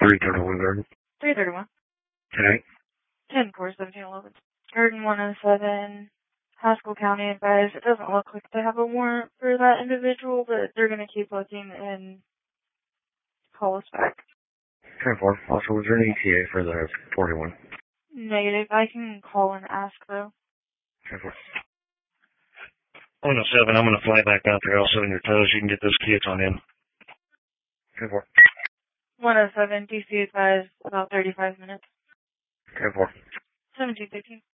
331 Garden. 331. Tonight? 10-4-17-11. Garden 107, Haskell County advised it doesn't look like they have a warrant for that individual, but they're going to keep looking and call us back. 10-4. Also, was there an ETA for the 41? Negative. I can call and ask, though. 10-4. 107, I'm going to fly back out there. I'll sit on your toes. You can get those kids on in. 10-4. 107, DC advised about 35 minutes. 10-4. 1715.